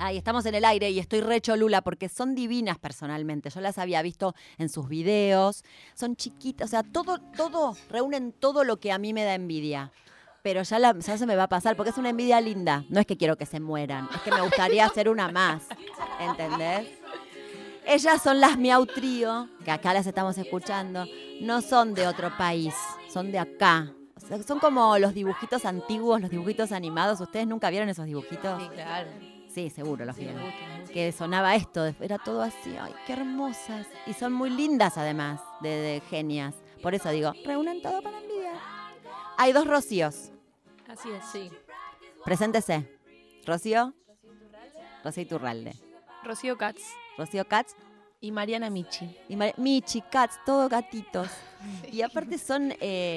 Ay, estamos en el aire y estoy re cholula porque son divinas personalmente. Yo las había visto en sus videos. Son chiquitas, o sea, todo, reúnen todo lo que a mí me da envidia. Pero ya se me va a pasar porque es una envidia linda. No es que quiero que se mueran, es que me gustaría hacer una más. ¿Entendés? Ellas son las Miau Trío, que acá las estamos escuchando. No son de otro país, son de acá. O sea, son como los dibujitos antiguos, los dibujitos animados. ¿Ustedes nunca vieron esos dibujitos? Sí, claro. Sí, seguro los Sí, vieron. me gusta. Que sonaba esto, era todo así, ay, qué hermosas. Y son muy lindas además, de genias. Por eso digo, reúnen todo para envidia. Hay 2 Rocíos. Así es, sí. Preséntese. Rocío. Rocío Iturralde. Rocío Katz Rocío Katz y Mariana Michi. y Michi, Katz, todos gatitos. Y aparte son,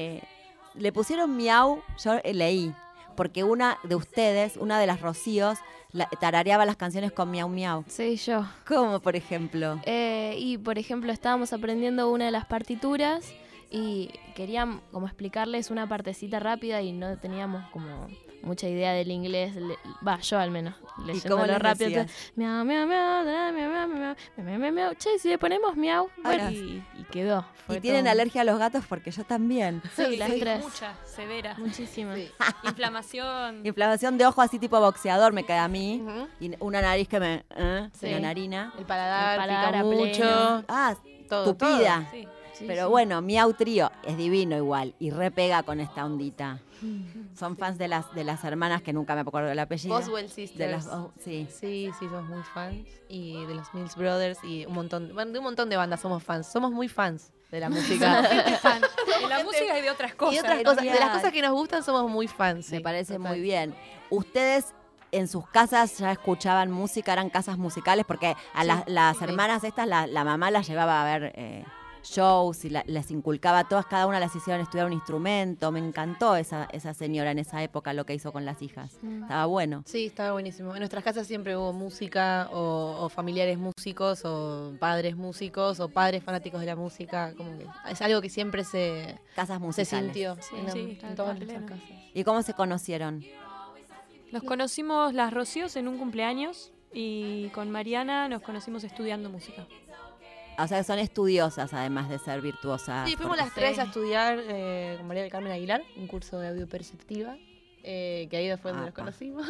le pusieron miau, yo leí, porque una de ustedes, una de las Rocíos, tarareaba las canciones con miau miau. Sí, yo. ¿Cómo, por ejemplo? Y, por ejemplo, estábamos aprendiendo una de las partituras y querían como explicarles una partecita rápida y no teníamos como mucha idea del inglés. Yo al menos, leyéndolo les rápido. decías? Entonces, miau, miau, miau, miau, miau, miau, miau, miau, miau, miau. Che, si le ponemos miau, bueno, y quedó. Fue ¿Y tienen todo. alergia a los gatos? Porque yo también. Sí, las tres. Mucha, severa. Muchísimas. Sí. Inflamación. Inflamación de ojo así tipo boxeador me queda a mí. Ujú. Y una nariz que me Sí. narina. El paladar, El paladar pica a pleno. mucho. Ah, Todo, tupida. Sí. Sí, Pero sí. bueno, Miau Trío es divino igual y repega con esta ondita. Son fans de las hermanas que nunca me acuerdo del apellido. Boswell Sisters. De las, sí. Sí, somos muy fans. Y de los Mills Brothers y de un montón de bandas somos fans. Somos muy fans de la música. Fan. De la música y de otras cosas. Y otras cosas. De las Genial. cosas que nos gustan somos muy fans. Me sí, parece total. muy bien. Ustedes en sus casas ya escuchaban música, eran casas musicales, porque a las hermanas estas, la mamá las llevaba a ver shows y les inculcaba a todas, cada una las hicieron estudiar un instrumento. Me encantó esa señora en esa época lo que hizo con las hijas. Estaba bueno. Sí, estaba buenísimo. En nuestras casas siempre hubo música o familiares músicos o padres músicos o padres fanáticos de la música. Como que es algo que siempre se Casas musicales. sintió Sí, en, sí, en todas a nuestras pleno. casas. ¿Y cómo se conocieron? Nos conocimos las Rocíos en un cumpleaños y con Mariana nos conocimos estudiando música. O sea, son estudiosas además de ser virtuosas. Sí, fuimos porque- las tres a estudiar con María del Carmen Aguilar, un curso de audio perceptiva, que ahí fue donde nos Apa. conocimos.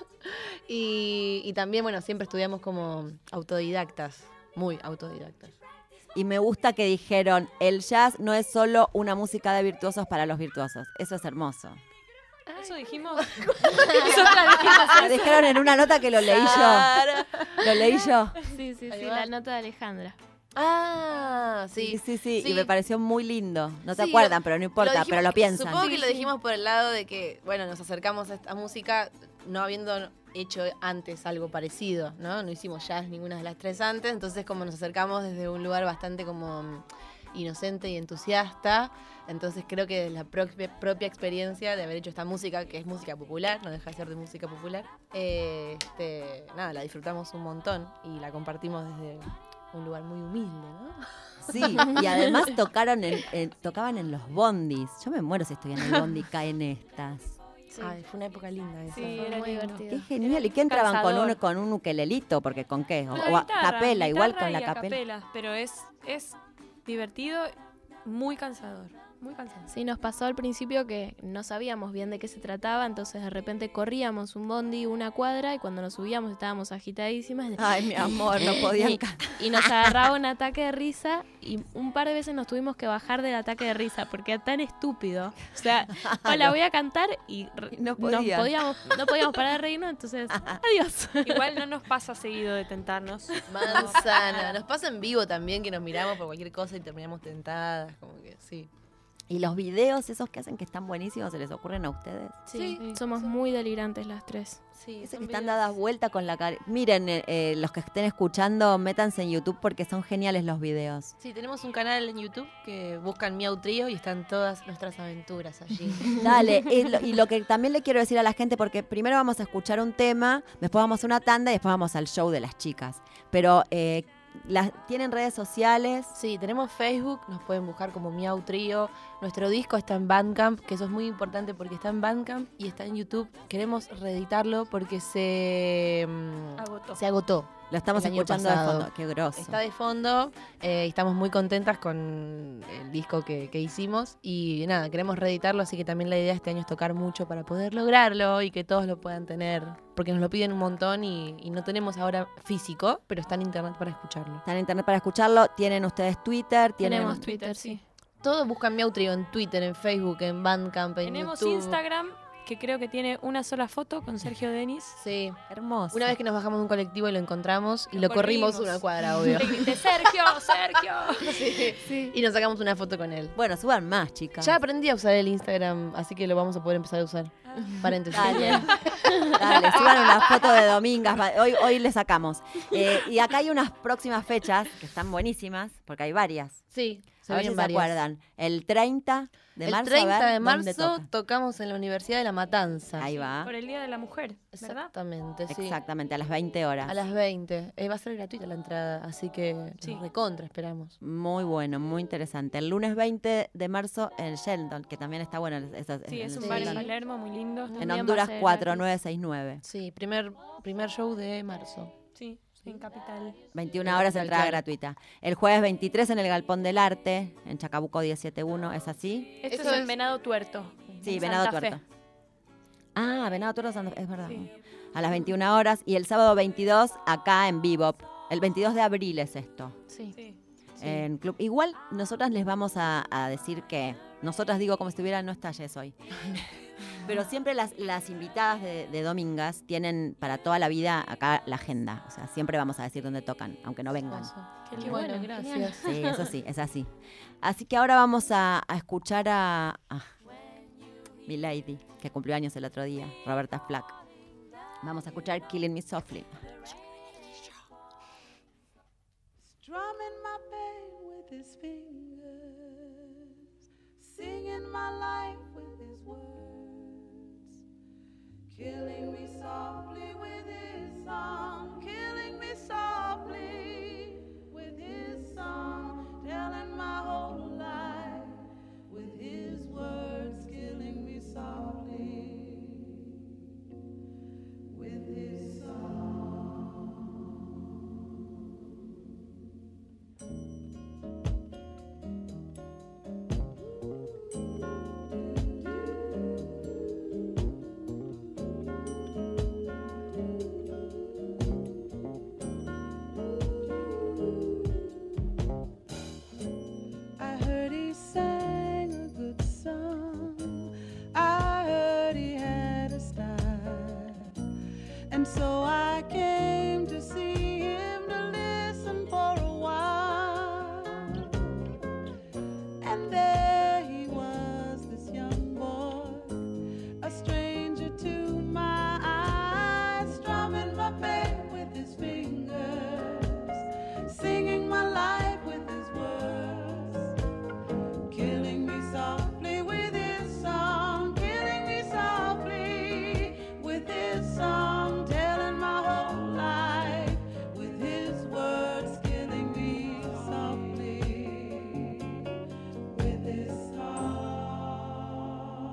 y también, bueno, siempre estudiamos como autodidactas, muy autodidactas. Y me gusta que dijeron, el jazz no es solo una música de virtuosos para los virtuosos. Eso es hermoso. Eso dijimos. Nosotras dijimos Lo dijeron en una nota que lo leí yo. Lo leí yo. Sí, sí, Ahí sí, va. la nota de Alejandra. Ah, Sí, sí. sí, sí. Sí. Y me pareció muy lindo. No se Sí, acuerdan, pero no importa, dijimos- pero lo piensan. Supongo que Sí, lo sí. dijimos por el lado de que, bueno, nos acercamos a esta música no habiendo hecho antes algo parecido, ¿no? No hicimos jazz ninguna de las tres antes, entonces como nos acercamos desde un lugar bastante como inocente y entusiasta, entonces creo que la propia experiencia de haber hecho esta música, que es música popular, no deja de ser de música popular, nada, la disfrutamos un montón y la compartimos desde un lugar muy humilde, ¿no? Sí, y además tocaban en los bondis. Yo me muero si estoy en el bondi, caen estas. Sí. Ay, fue una época linda esa. Sí, Fue era muy lindo. divertido. Qué genial. ¿Y qué entraban Cansador. con un ukelelito? Porque ¿con qué? O La a guitarra, capela, igual guitarra con la y a capela. capela, pero es divertido, muy cansador. Muy cansado. Sí, nos pasó al principio que no sabíamos bien de qué se trataba, entonces de repente corríamos un bondi una cuadra y cuando nos subíamos estábamos agitadísimas. Ay, mi amor, no podían cantar. Y nos agarraba un ataque de risa y un par de veces nos tuvimos que bajar del ataque de risa porque era tan estúpido. O sea, hola, voy a cantar y No no podían. podíamos parar de reírnos, entonces adiós. Igual no nos pasa seguido de tentarnos. Manzana. Nos pasa en vivo también que nos miramos por cualquier cosa y terminamos tentadas, como que sí. ¿Y los videos esos que hacen que están buenísimos se les ocurren a ustedes? Sí, somos muy delirantes las tres. Sí, Ese son que están videos. dadas vuelta con la cara. Miren, los que estén escuchando, métanse en YouTube porque son geniales los videos. Sí, tenemos un canal en YouTube que buscan Miau Trío y están todas nuestras aventuras allí. Dale, y lo que también le quiero decir a la gente, porque primero vamos a escuchar un tema, después vamos a una tanda y después vamos al show de las chicas. Pero ¿tienen redes sociales? Sí, tenemos Facebook, nos pueden buscar como Miau Trío, Nuestro disco está en Bandcamp, que eso es muy importante porque está en Bandcamp y está en YouTube. Queremos reeditarlo porque se agotó. Lo estamos el año escuchando de pasado. fondo. Qué grosso. Está de fondo y estamos muy contentas con el disco que hicimos. Y nada, queremos reeditarlo, así que también la idea este año es tocar mucho para poder lograrlo y que todos lo puedan tener. Porque nos lo piden un montón y no tenemos ahora físico, pero está en internet para escucharlo. Está en internet para escucharlo. Tienen ustedes Twitter, Tenemos Twitter, sí. Todos buscan Mi Outro en Twitter, en Facebook, en Bandcamp, en Tenemos YouTube. Instagram, que creo que tiene una sola foto con Sergio Denis. Sí. Hermoso. Una vez que nos bajamos de un colectivo y lo encontramos y Lo lo corrimos corrimos. una cuadra, obvio. Le grité, Sergio, Sergio. Sí. Y nos sacamos una foto con él. Bueno, suban más, chicas. Ya aprendí a usar el Instagram, así que lo vamos a poder empezar a usar. Paréntesis. Dale, dale, suban una foto de Domingas. Hoy le sacamos. Y acá hay unas próximas fechas que están buenísimas, porque hay varias. Sí, se A ver si vienen se varias. acuerdan. El 30 de El marzo. 30 a ver, de ¿dónde marzo tocan? tocamos en la Universidad de La Matanza. Ahí va. Por el Día de la Mujer, ¿verdad? Exactamente, sí. Exactamente, a las 20 horas. A las 20. Va a ser gratuita la entrada, así que Sí. recontra esperamos. Muy bueno, muy interesante. El lunes 20 de marzo en Sheldon, que también está bueno. Sí, es un Sí. bar en Palermo muy lindo. En También va a Honduras ser 4969. Sí, primer show de marzo. Sí, en Capital. 21 horas, Capital, entrada claro. gratuita. El jueves 23 en el Galpón del Arte, en Chacabuco 171, ¿es así? Esto Eso es en es- Venado Tuerto. Sí, en Venado Santa Fe. Tuerto. Ah, Venado Tuerto, Santa Fe, es verdad. Sí. A las 21 horas. Y el sábado 22 acá en Bebop. El 22 de abril es esto. Sí. Sí. En Club. Igual nosotras les vamos a decir que, nosotras digo como si estuviera no está Jess hoy. Pero siempre las invitadas de Domingas tienen para toda la vida acá la agenda. O sea, siempre vamos a decir dónde tocan, aunque no vengan. Qué Qué bueno, bueno, gracias. Sí, eso sí, es así. Así que ahora vamos a escuchar a mi lady, que cumplió años el otro día, Roberta Flack. Vamos a escuchar Killing Me Softly. Strumming my pain with his fingers, singing my life with his words, killing me softly with his song, killing me softly with his song, telling my whole life with his words, killing me softly with his song. I heard he sang a good song. I heard he had a style. And so I came to see him to listen for a while. And there he was, this young boy, a stranger to my eyes, strumming my pain with his fingers, singing my life with his words, killing me softly with his song, killing me softly with his song, telling my whole life with his words, killing me softly with his song.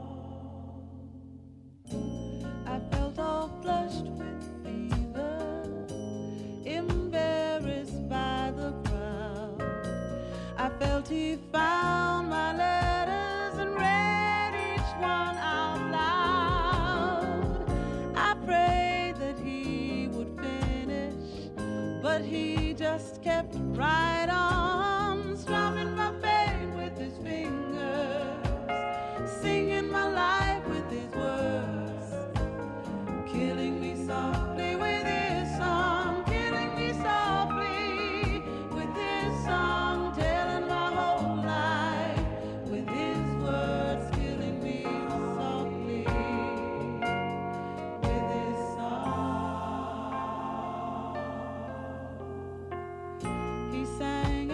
I felt all flushed with fever, embarrassed by the crowd. I felt he found my letters and read each one out loud. I prayed that he would finish, but he just kept right on, strumming my pain with his fingers, singing my life with his words, killing me softly with his song, killing me softly with his song, telling my whole life with his words, killing me softly with his song. He sang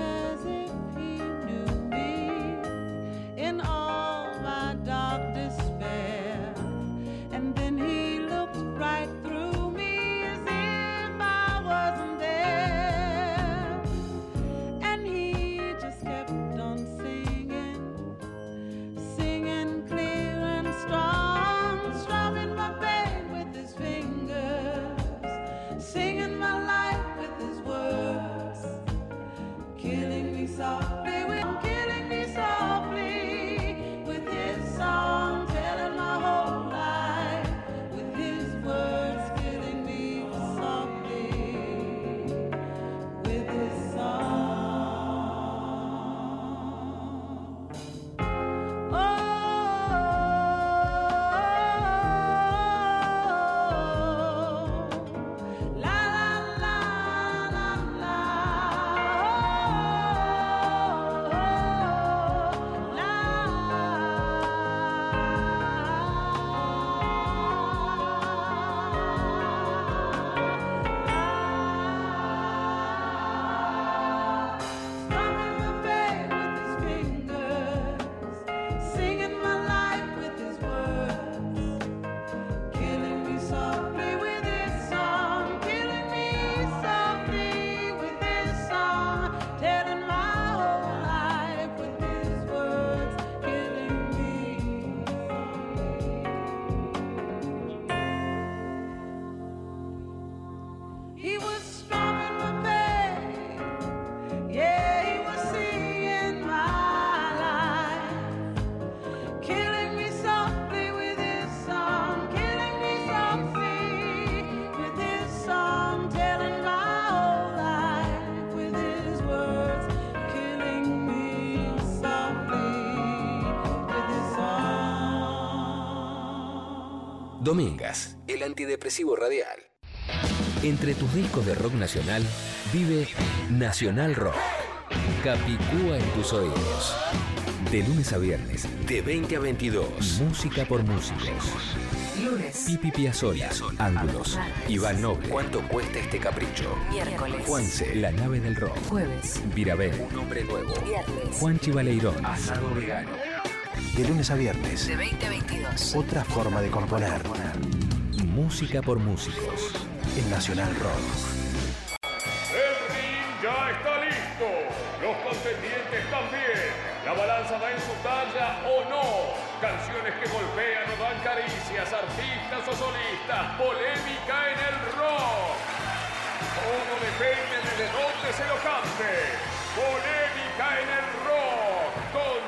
Domingas, el antidepresivo radial. Entre tus discos de rock nacional, vive Nacional Rock. Capicúa en tus oídos. De lunes a viernes, de 20 a 22. Música por músicos. Lunes. Pipi Piazzolla, Ángulos. Iván Noble. ¿Cuánto cuesta este capricho? Miércoles. Juanse, La Nave del Rock. Jueves. Virabel, Un hombre nuevo. Viernes. Juanchi Baleirón. Asado vegano. De lunes a viernes. De 20 a 22. Otra forma de componer. Música por músicos. En Nacional Rock. El ring ya está listo. Los contendientes también. La balanza va en su talla o no. Canciones que golpean o dan caricias, artistas o solistas. Polémica en el rock. Todo depende de dónde se lo cante. Polémica en el rock con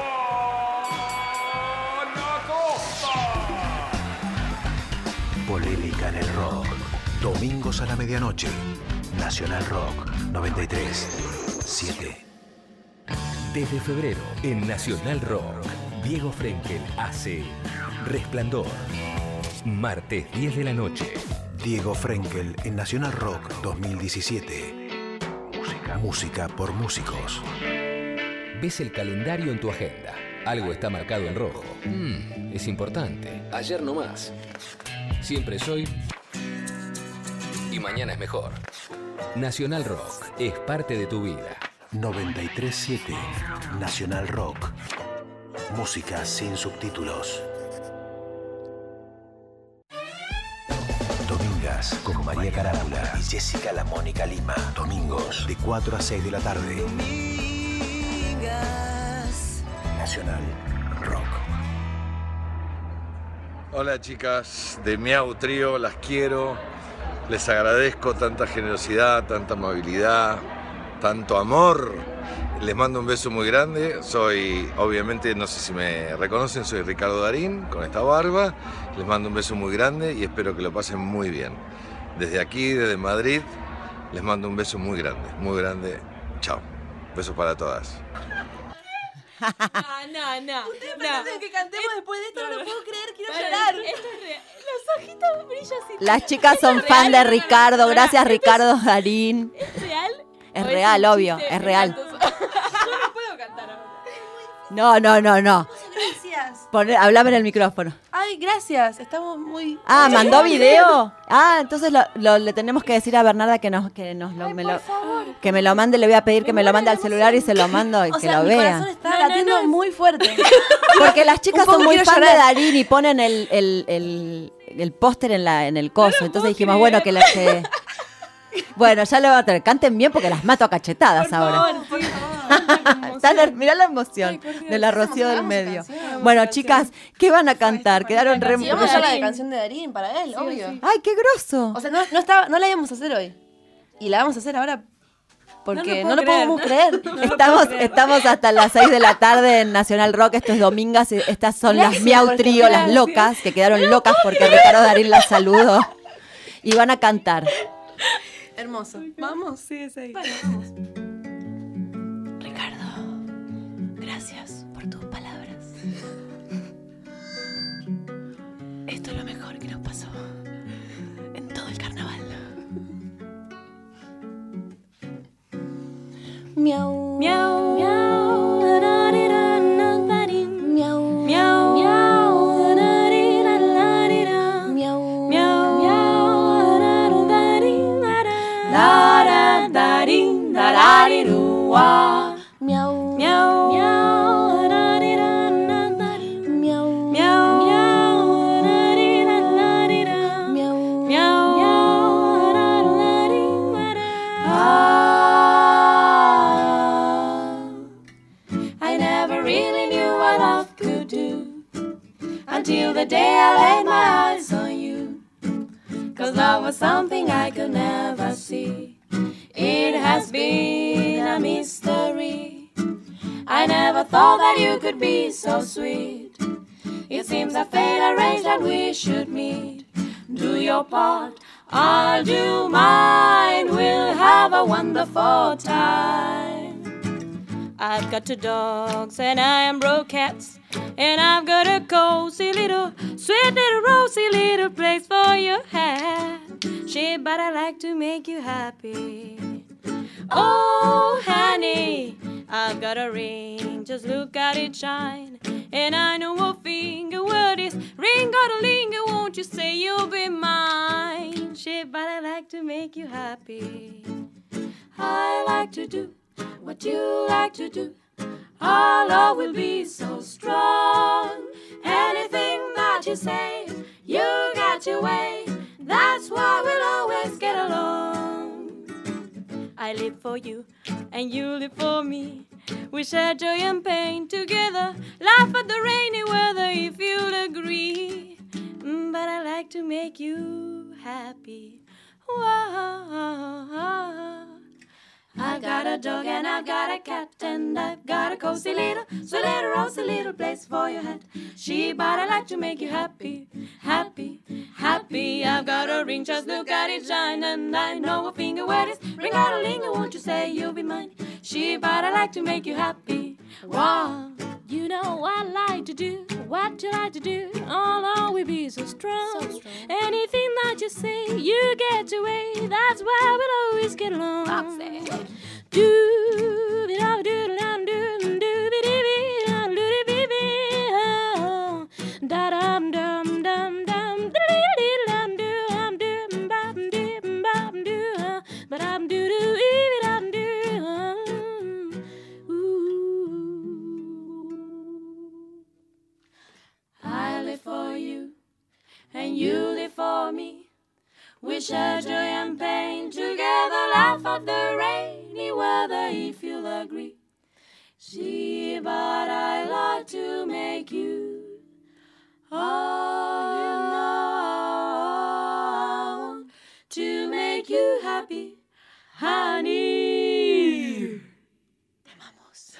Juan Acosta. Polémica en el rock. Domingos a la medianoche. Nacional Rock 93.7. Desde febrero, en Nacional Rock, Diego Frenkel hace Resplandor. Martes 10 de la noche. Diego Frenkel en Nacional Rock 2017. Música por músicos. Ves el calendario en tu agenda. Algo está marcado en rojo. Es importante. Ayer no más. Siempre es hoy. Y mañana es mejor. Nacional Rock es parte de tu vida. 93.7 Nacional Rock. Música sin subtítulos. Domingas con María Carámbula y Jessica La Mónica Lima. Domingos de 4 a 6 de la tarde. Nacional Rock. Hola chicas de Miau Trío, las quiero. Les agradezco tanta generosidad, tanta amabilidad, tanto amor. Les mando un beso muy grande. Soy, obviamente, no sé si me reconocen, soy Ricardo Darín, con esta barba. Les mando un beso muy grande y espero que lo pasen muy bien. Desde aquí, desde Madrid, les mando un beso muy grande, muy grande. Chao. Besos para todas. No. Ustedes pretenden que cantemos después de esto, no lo puedo creer, quiero llorar. Esto es real. Los ojitos brillan así. Las chicas son fan de Ricardo. Gracias, Ricardo Darín. ¿Es real? Es ¿O real, un obvio, chiste es real. espantoso? Yo no puedo cantar ahora. No. Gracias. Hablame en el micrófono. Ay, gracias. Estamos muy... Ah, ¿mandó video? Ah, entonces le tenemos que decir a Bernarda que me lo mande. Le voy a pedir que me lo mande al celular y se lo mando y O que sea, lo mi vea. corazón está latiendo muy fuerte. Porque las chicas Un poco son muy quiero fan de llorar. Darín y ponen el póster en el coso. Entonces dijimos, bueno, que bueno, ya le va a tener. Canten bien porque las mato a cachetadas ahora. Por favor. Mirá la emoción de la Rocío del medio. Bueno, chicas, ¿qué van a cantar? Quedaron re... Si vamos a hablar de canción de Darín para él, obvio. ¡Ay, qué grosso! O sea, no la íbamos a hacer hoy. Y la vamos a hacer ahora porque no No lo lo podemos creer. Estamos hasta las 6 de la tarde en Nacional Rock. Esto es Domingas. Estas son las Gracias Miau por Trío, las gracias. locas, que quedaron locas porque Ricardo Darín las saludó. Y van a cantar. Hermoso. ¿Vamos? Sí, es ahí. Vale, vamos. Ricardo, gracias por tus palabras. Esto es lo mejor que nos pasó en todo el carnaval. Miau. Miau. Miau. Miau. Miau. Miau. Miau. I never really knew what love could do until the day I laid my eyes on you. 'Cause love was something I could never see. It has been a mystery. I never thought that you could be so sweet. It seems that fate arranged that we should meet. Do your part, I'll do mine. We'll have a wonderful time. I've got 2 dogs and I am broke cats, and I've got a cozy little, sweet little rosy little but I like to make you happy. Oh, honey, I've got a ring, just look at it shine. And I know a finger word is ring-a-ling-a, won't you say you'll be mine? Shit, but I like to make you happy. I like to do what you like to do. Our love will be so strong. Anything that you say, you got your way. That's why we'll always get along. I live for you, and you live for me. We share joy and pain together. Laugh at the rainy weather if you'll agree. But I like to make you happy. Whoa. I got a dog and I've got a cat and I've got a cozy little, so little rosy little place for your hat. She, but I like to make you happy, happy, happy. I've got a ring, just look at it shine, and I know a finger where it is. Ring-a-ling-a, won't you say you'll be mine? She, but I like to make you happy. Wow. You know I like to do what you like to do. I'll always be so strong. Anything that you say, you get your way. That's why we'll always get along. I live for you, and you live for me. We share joy and pain together, laugh at the rainy weather if you'll agree. See, but I like to make you all you know, to make you happy, honey. Te amamos.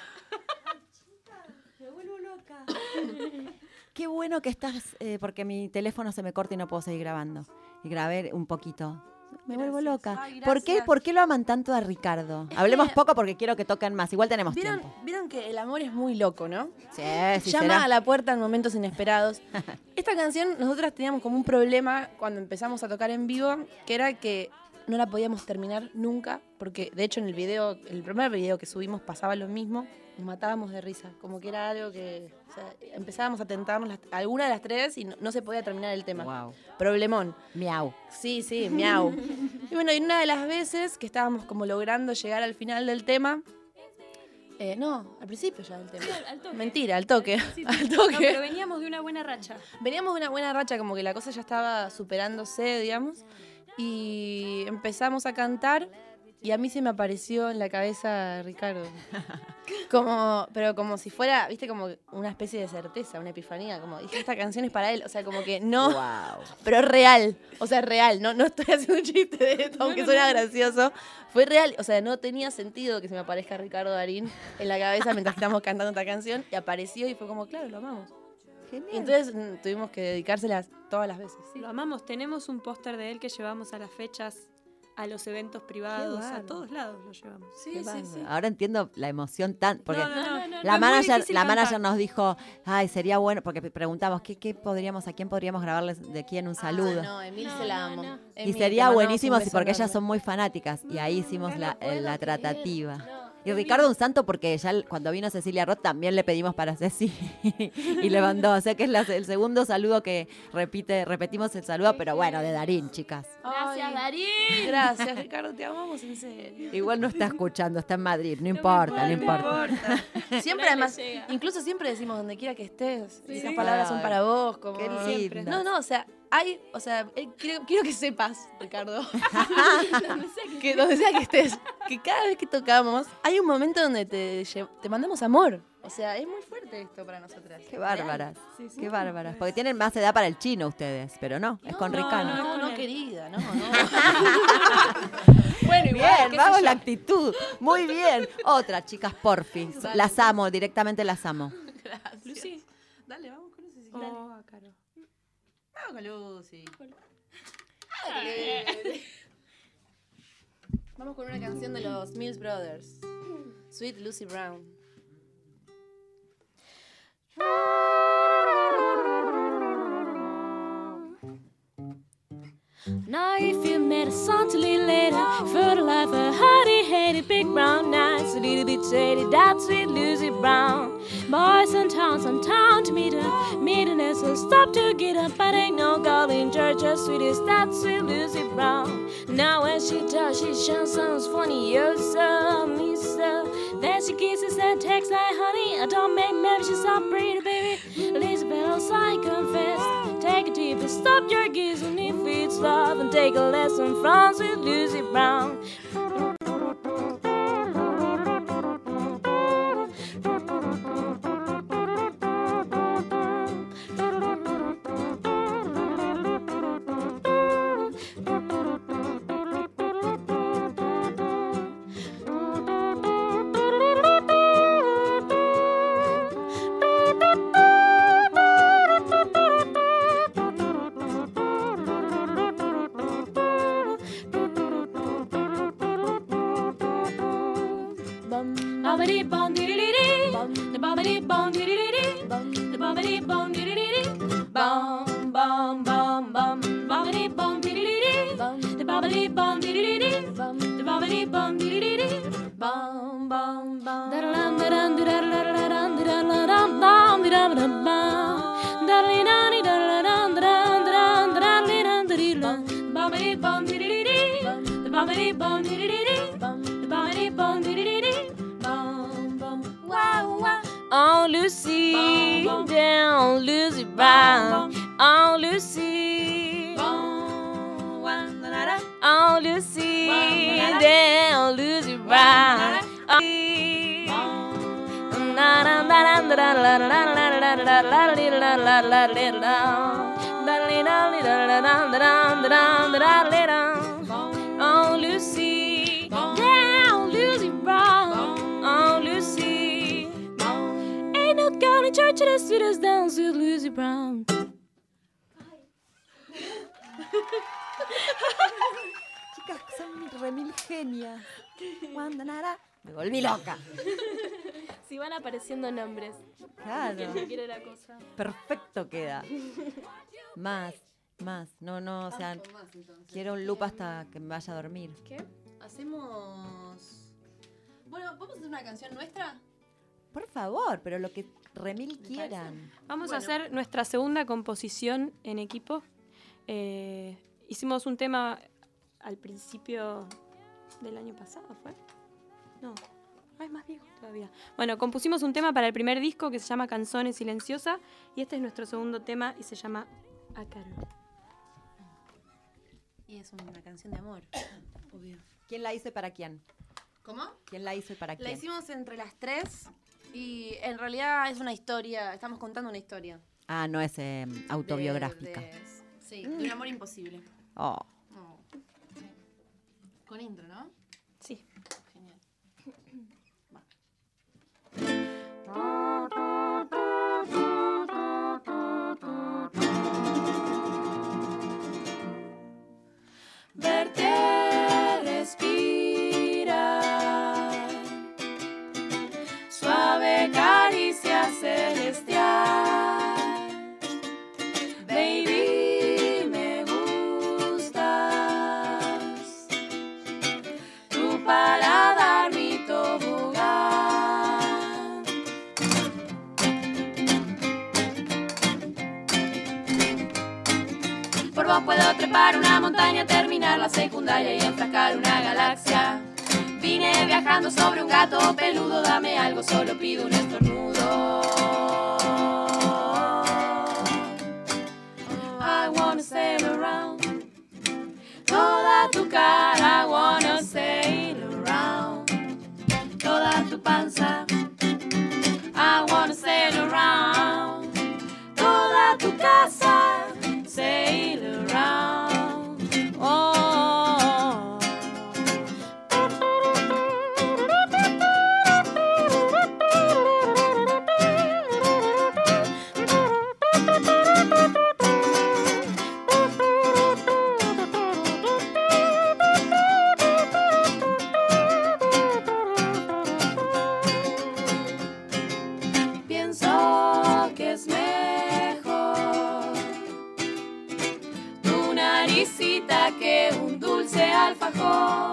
Me vuelvo loca. Qué bueno que estás, porque mi teléfono se me corta y no puedo seguir grabando. Y grabé un poquito. Me vuelvo loca. Ay, ¿Por qué lo aman tanto a Ricardo? Hablemos poco porque quiero que toquen más. Igual tenemos tiempo. ¿Vieron que el amor es muy loco, no? Sí, sí. Llama será. a la puerta en momentos inesperados. Esta canción, nosotras teníamos como un problema cuando empezamos a tocar en vivo, que era que no la podíamos terminar nunca, porque de hecho en el video, el primer video que subimos pasaba lo mismo, nos matábamos de risa, como que era algo que, o sea, empezábamos a tentarnos alguna de las tres y no se podía terminar el tema. Wow. Problemón. Miau. Sí, miau. Y bueno, y una de las veces que estábamos como logrando llegar al final del tema, no, al principio ya del tema. Sí, al toque. Mentira, al toque. Sí, Al toque. No, pero veníamos de una buena racha. Veníamos de una buena racha, como que la cosa ya estaba superándose, digamos. Y empezamos a cantar y a mí se me apareció en la cabeza Ricardo. Pero como si fuera, viste, como una especie de certeza, una epifanía. Como dije, esta canción es para él. O sea, como que no. Wow. Pero real. O sea, real. No estoy haciendo un chiste de esto, aunque suena gracioso. Fue real. O sea, no tenía sentido que se me aparezca Ricardo Darín en la cabeza mientras estamos cantando esta canción. Y apareció y fue como, claro, lo amamos. Genial. Y entonces tuvimos que dedicárselas todas las veces. Lo amamos. Tenemos un póster de él que llevamos a las fechas, a los eventos privados, a todos lados lo llevamos. Sí. Ahora entiendo la emoción tan... Porque No, la es muy difícil manager cantar. nos dijo, ay, sería bueno, porque preguntamos, ¿a quién podríamos grabarles de quién un saludo? No, Emil se la amo. Y Emil, te sería mandamos buenísimo un si beso porque ellas enorme. son muy fanáticas. Y ahí hicimos la tratativa. Y Ricardo un santo porque ya cuando vino Cecilia Roth también le pedimos para Ceci y le mandó. O sea que es el segundo saludo que repetimos el saludo, pero bueno, de Darín, chicas. Gracias, Darín. Gracias, Ricardo, te amamos en serio. Igual no está escuchando, está en Madrid, no importa. Siempre, además, incluso siempre decimos donde quiera que estés, esas palabras son para vos, como Qué siempre. lindas. No, o sea, quiero que sepas, Ricardo, que donde sea que estés, que cada vez que tocamos, hay un momento donde te mandamos amor. O sea, es muy fuerte esto para nosotras. Qué bárbaras, qué bárbaras. Porque tienen más edad para el chino ustedes, pero no, es con Ricardo. No, querida, no. Bueno, bien, vamos la actitud. Muy bien. Otra, chicas, porfi. Las amo, directamente las amo. Gracias. Lucy. Dale, vamos con Lucy. Caro. Vamos con Lucy. Vamos con una canción de los Mills Brothers. Sweet Lucy Brown. Now if you met a something later, for the life of honey-headed big brown eyes, a little bit shady, that's sweet Lucy Brown. Boys in town to meet her, meeting us, so stop to get up, but ain't no girl in church as sweet as that sweet Lucy Brown. Now when she does, she shows sounds funny, oh so, me so. Then she kisses and texts like honey, I don't make maybe she's so pretty, baby. Elizabeth, I confess, take a deep and stop your giggling if it's love, and take a lesson from sweet Lucy Brown. Oh, Lucy, down, Lucy Brown. Oh, Lucy. Oh, Lucy, down, Lucy Brown. Oh, Lucy, down, Lucy Brown. Oh, Lucy. Ain't no girl in church as sweet as down sweet Lucy Brown. Chicas, son remil genias. Me volví loca. Si van apareciendo nombres. Claro. Que quiere la cosa. Perfecto queda. Más. No, o sea, quiero un loop hasta que me vaya a dormir. ¿Qué? Hacemos... Bueno, ¿vamos a hacer una canción nuestra? Por favor, pero lo que remil quieran. Vamos a hacer nuestra segunda composición en equipo. Hicimos un tema al principio del año pasado, ¿fue? No, es más viejo todavía. Bueno, compusimos un tema para el primer disco que se llama Canzone Silenciosa y este es nuestro segundo tema y se llama Ácaro. Y es una canción de amor, obvio. ¿Quién la hizo y para quién? ¿Cómo? ¿Quién la hizo y para quién? La hicimos entre las tres y en realidad es una historia, estamos contando una historia. Ah, no es autobiográfica. Sí, de un amor imposible. Oh. Con intro, ¿no? Sí. Genial. Verte respirar, suave caricia celestial. Baby, me gustas, tu paladar mi tobogán. Por vos puedo trepar una montaña, terminar la secundaria y enfrascar una galaxia. Vine viajando sobre un gato peludo, dame algo, solo pido un estornudo. I wanna sail around, toda tu cara, I wanna sail around, toda tu panza, I wanna sail around, toda tu casa, sail around, oh. Pienso que es mejor naricita que un dulce alfajor.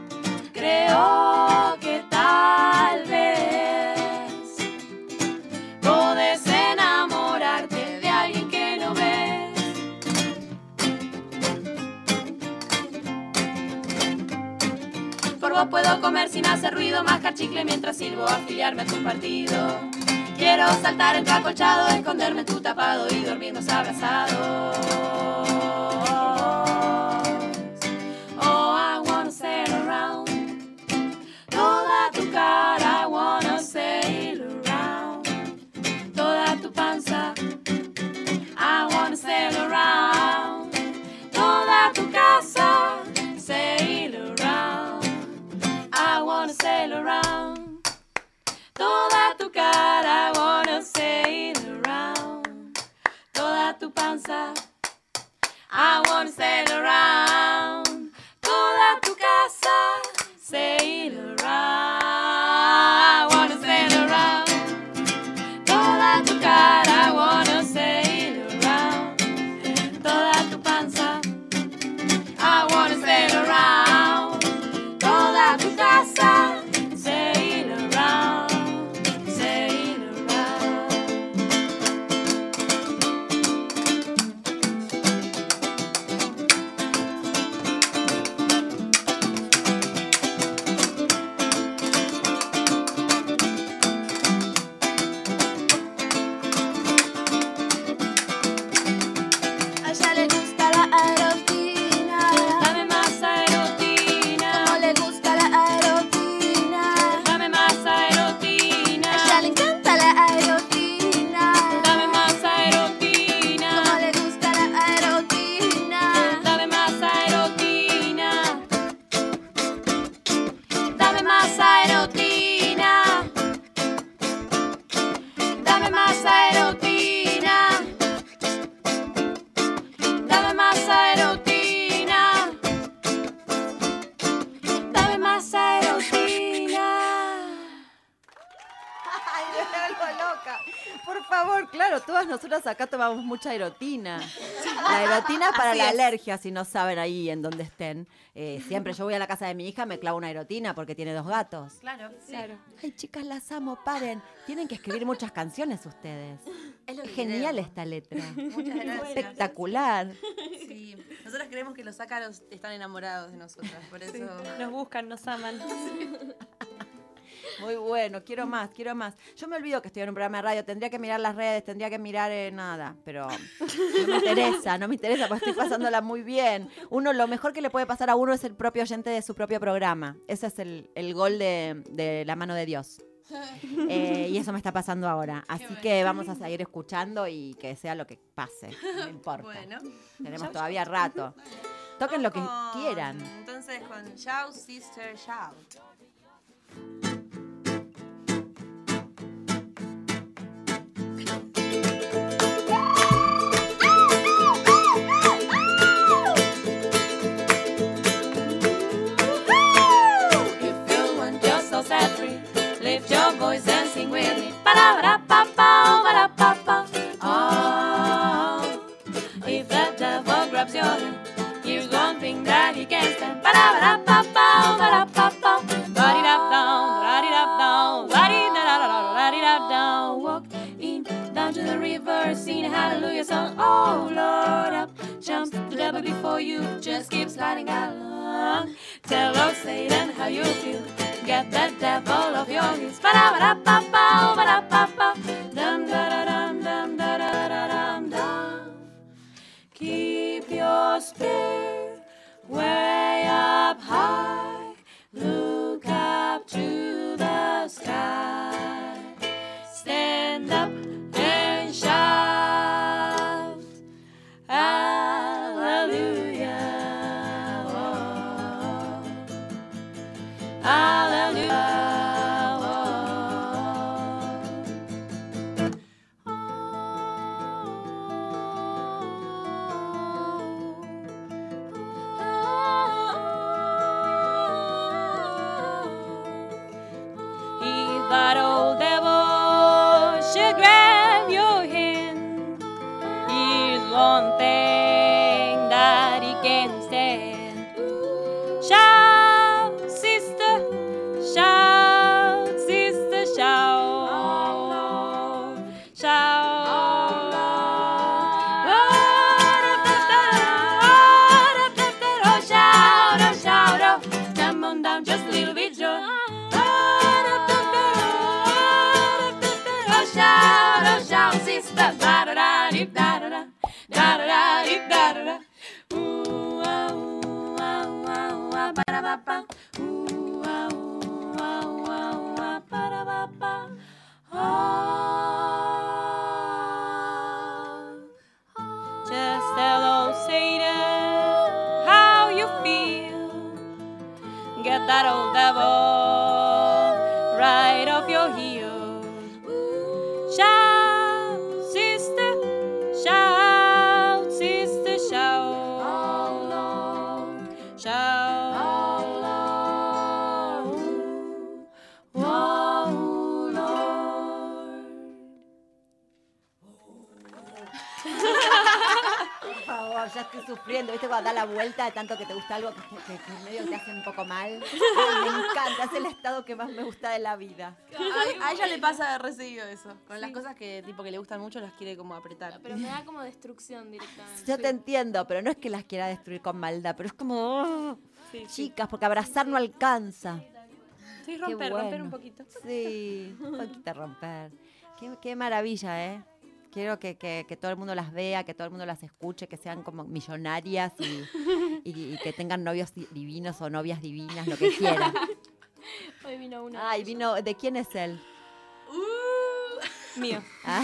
Creo que tal vez podés enamorarte de alguien que no ves. Por vos puedo comer sin hacer ruido, mascar chicle mientras silbo, afiliarme a tu partido. Quiero saltar en tu acolchado, esconderme en tu tapado y dormirnos abrazados. Oh, I wanna sail around toda tu cara, I wanna sail around toda tu panza, I wanna sail around toda tu casa, sail around, I wanna sail around toda tu cara, I wanna sail around toda tu panza, I wanna sail around toda tu casa, sail around, I wanna sail around toda tu cara, I wanna sail around toda tu panza, I wanna sail around toda tu casa, sail around, sail around. A ella le gusta la aerotina, dame más aerotina. Como le gusta la aerotina, dame más aerotina. A ella le encanta la aerotina, dame más aerotina. Como le gusta la aerotina, dame más aerotina. Dame más aerotina, dame más aerotina. Dame más aerotina, dame más aerotina. Ay, me vuelvo loca. Por favor, claro, todas nosotras acá tomamos mucha aerotina. La aerotina para Así la es. alergia, si no saben ahí en donde estén. Siempre yo voy a la casa de mi hija, me clavo una aerotina porque tiene 2 gatos. Claro, claro. Ay, chicas, las amo, paren. Tienen que escribir muchas canciones ustedes. Es lo que Genial queremos. esta letra. Muchas gracias. Espectacular. Sí, nosotros creemos que los ácaros están enamorados de nosotras, por eso. Nos buscan, nos aman. Muy bueno, quiero más, quiero más. Yo me olvido que estoy en un programa de radio, tendría que mirar las redes, tendría que mirar nada, pero no me interesa porque estoy pasándola muy bien. Lo mejor que le puede pasar a uno es el propio oyente de su propio programa. Ese es el gol de la mano de Dios. Y eso me está pasando ahora. Así que vamos a seguir escuchando y que sea lo que pase. No importa. Bueno. Tenemos todavía rato. Toquen lo que Con- quieran. Entonces con Shout Sister Shout. If you want your soul set free, lift your voice and sing with me. Ba-da-ba-da-ba-ba, ba-da-ba-ba. Oh, if the devil grabs your hand, here's one thing that he can't stand. Ba-da-ba-da-ba-ba, ba-da-ba-ba. Ba-di-da-down, ba-di-da-down, ba-di-da-da-da-da-da-da-down. Walk in down to the river, sing a hallelujah song. Oh Lord, up jumps the devil before you, just keep sliding along. Tell Lord Satan how you feel. Get that devil off your heels. Ba-da-ba-da-ba-ba, ba-da-ba-ba. Dum-da-da-dum, dum-da-da-da-dum, dum. Keep your spirit way up high. Look up to the sky. Stand up and shout. Hallelujah. Oh. Hallelujah. Oh. da da da. Ooh, ah, ooh, ah, ooh, ah, ooh, ah, ba da ba ba. Ooh, ah, ooh, ah, ooh, ah, ooh, ah, ba da ba ba. Just tell old Satan how you feel. Get that old devil right off your heel. Shout, sister, shout, sister, shout. Oh Lord, shout. Oh Lord, oh Lord. Por favor, ya estoy sufriendo. ¿Viste cuando da la vuelta de tanto que te gusta algo que medio te hace un poco mal? Ay, me encanta, es el estado que más me gusta de la vida. A ella le pasa de recibido eso. Con las cosas que tipo que le gustan mucho las quiere como apretar. Pero me da como destrucción directamente. Yo te entiendo, pero no es que las quiera destruir con maldad, pero es como... oh, Sí, sí. chicas, porque abrazar no alcanza. Sí, Qué romper bueno. un poquito. Sí, un poquito romper. Qué maravilla, ¿eh? Quiero que todo el mundo las vea, que todo el mundo las escuche, que sean como millonarias y que tengan novios divinos o novias divinas, lo que quieran. Hoy vino uno. Ay, vino... ¿De quién es él? Mío. Ah.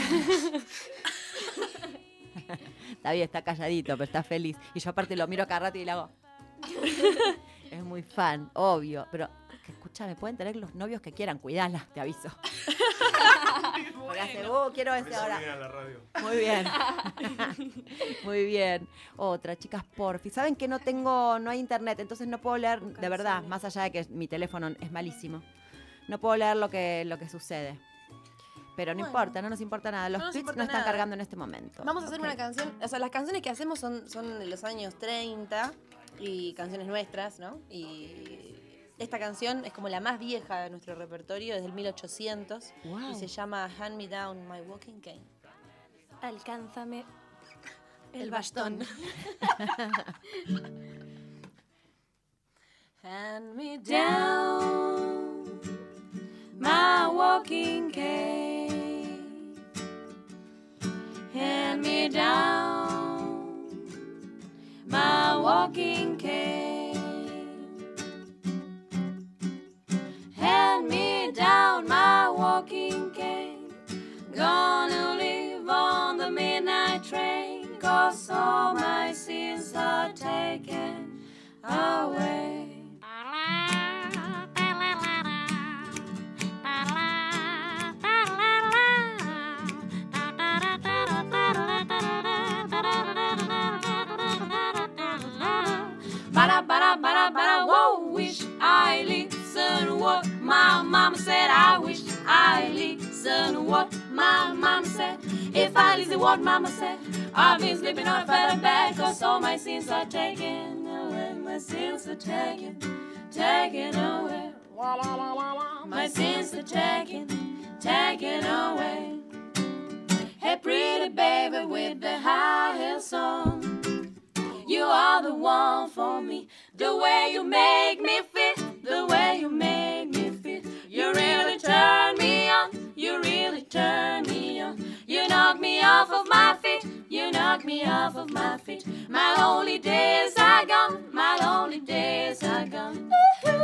Está bien, está calladito, pero está feliz. Y yo aparte lo miro cada rato y le hago... Es muy fan, obvio. Pero, escúchame, pueden tener los novios que quieran, cuidala, te aviso. Porque hace, quiero ese ahora. Muy bien. Muy bien. Otra, chicas, porfi. ¿Saben que no hay internet? Entonces no puedo leer, de verdad, más allá de que mi teléfono es malísimo. No puedo leer lo que sucede. Pero no importa, no nos importa nada. Los No nos tweets importa no están nada. cargando en este momento. Vamos a hacer Ok. una canción. O sea, las canciones que hacemos son de los años 30 y canciones nuestras, ¿no? Y esta canción es como la más vieja de nuestro repertorio, desde el 1800. Wow. Y se llama Hand Me Down My Walking Cane. Alcánzame El bastón. Hand me down my walking cane. Hand me down my walking cane. Hand me down my walking cane. Gonna live on the midnight train, 'cause all my sins are taken away. Bada bada bada bada, whoa, wish I listened what my mama said. I wish I listened what my mama said. If I listen what mama said, I've been sleeping on a feather bed, 'cause all my sins are taken away. My sins are taken away. My sins are taken away. Hey, pretty baby with the high heels on, you are the one for me. The way you make me feel, the way you make me feel. You really turn me on, you really turn me on. You knock me off of my feet, you knock me off of my feet. My lonely days are gone, my lonely days are gone.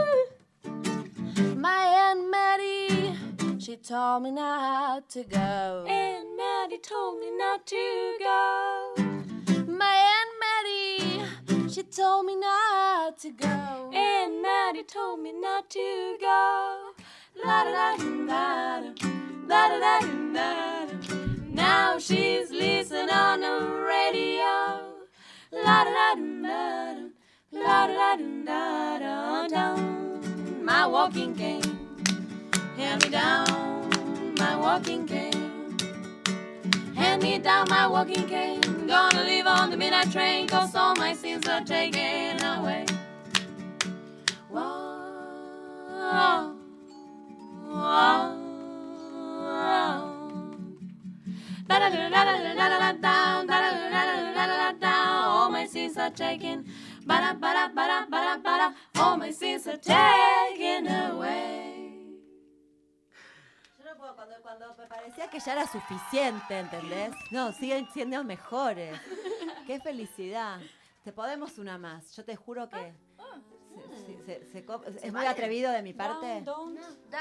My Aunt Maddie, she told me not to go. Aunt Maddie told me not to go. My Aunt Maddie, she told me not to go. Aunt Maddie told me not to go. La da da da da da da da. Now she's listening on the radio. La da da da la da da da da. My walking cane, hand me down my walking cane. Hand me down my walking cane. Gonna live on the midnight train, 'cause all my sins are taken away. Whoa, whoa, whoa. All my sins are taken. All my sins are taken away. puedo, cuando me parecía que ya era suficiente, ¿entendés? No, siguen siendo mejores. ¡Qué felicidad! Te podemos una más. Yo te juro que... es muy atrevido de mi parte. Down.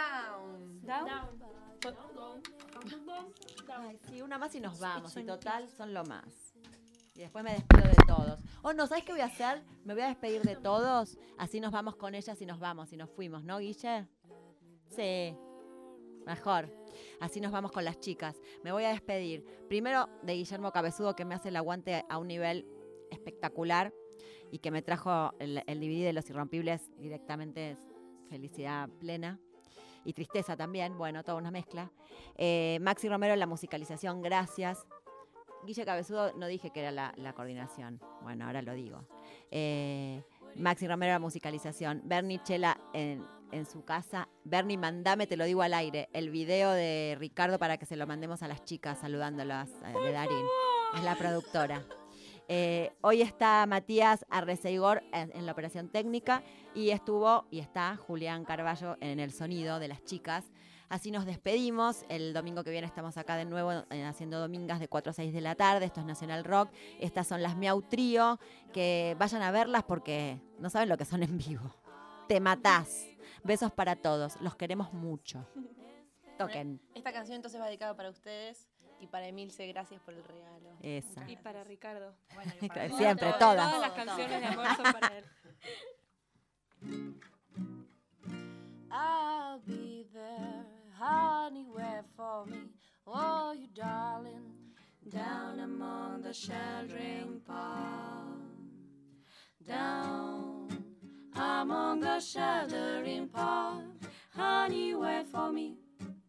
Ay, sí, una más y nos vamos. Y total, son lo más. Y después me despido de todos. Oh, no, ¿sabes qué voy a hacer? Me voy a despedir de todos. Así nos vamos con ellas y nos vamos. Y nos fuimos, ¿no, Guille? Sí. Mejor. Así nos vamos con las chicas. Me voy a despedir. Primero de Guillermo Cabezudo, que me hace el aguante a un nivel espectacular y que me trajo el DVD de Los Irrompibles directamente. Felicidad plena. Y tristeza también. Bueno, toda una mezcla. Maxi Romero en la musicalización. Gracias. Guille Cabezudo, no dije que era la coordinación. Bueno, ahora lo digo. Maxi Romero en la musicalización. Bernie Chela en su casa. Bernie, mandame, te lo digo al aire, el video de Ricardo para que se lo mandemos a las chicas saludándolas de Darín. Es la productora. Hoy está Matías Arreceigor en la operación técnica y está Julián Carballo en el sonido de las chicas. Así nos despedimos. El domingo que viene estamos acá de nuevo haciendo domingas de 4 a 6 de la tarde. Esto es Nacional Rock. Estas son las Miau Trío. Que vayan a verlas porque no saben lo que son en vivo. Te matás. Besos para todos. Los queremos mucho. Toquen. Esta canción entonces va dedicada para ustedes y para Emilce. Gracias por el regalo. Esa. Y para Ricardo. Bueno, Siempre, todas. Todas las canciones de amor son para él. I'll be there, honey, wait for me, oh, you darling, down among the sheltering palm, down among the sheltering palm, honey, wait for me,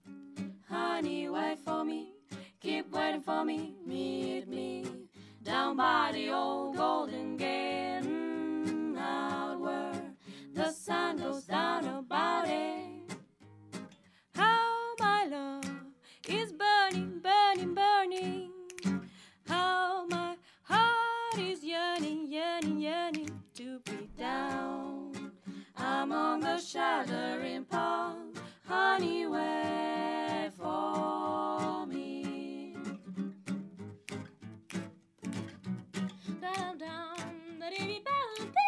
keep waiting for me, meet me, down by the old golden gate, out where the sun goes down about it. How my love is burning, burning, burning. How my heart is yearning, yearning, yearning to be down among the sheltering palm. Honey, wait for me. Down, down, da dee ba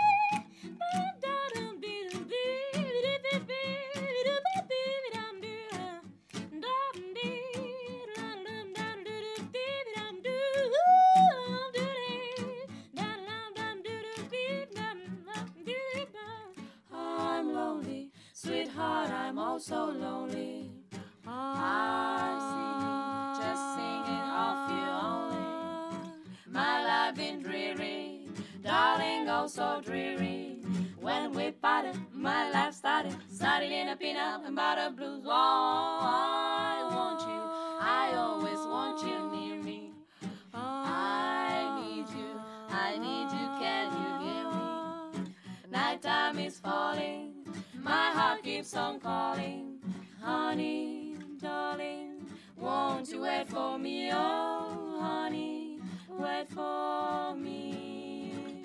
Sweetheart, I'm oh so lonely. I'm singing, just singing of you only. My life been dreary, darling, oh so dreary. When we parted, my life started in a pin-up and butter blues. Oh, I want you, I always want you near me. I need you, can you hear me? Nighttime is falling. My heart keeps on calling, honey, darling, won't you wait for me, oh, honey, wait for me.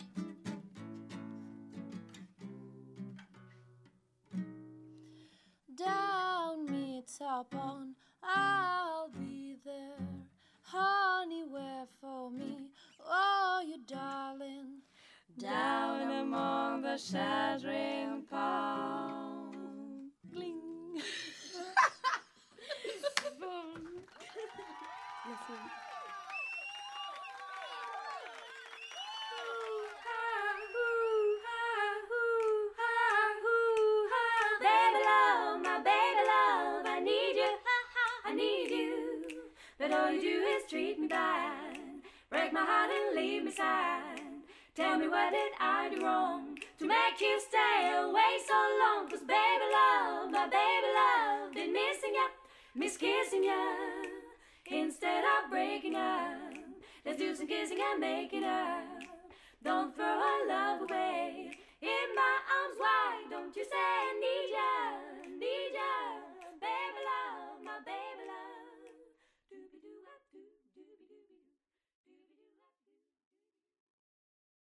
Down me top on, I'll be there, honey, wait for me, oh, you darling. Down among the sheltering palm. Bling. Baby love, my baby love, I need you, I need you. But all you do is treat me bad, break my heart and leave me sad. Tell me what did I do wrong to make you stay away so long? 'Cause baby love, my baby love, been missing ya, miss kissing ya. Instead of breaking up, let's do some kissing and making up.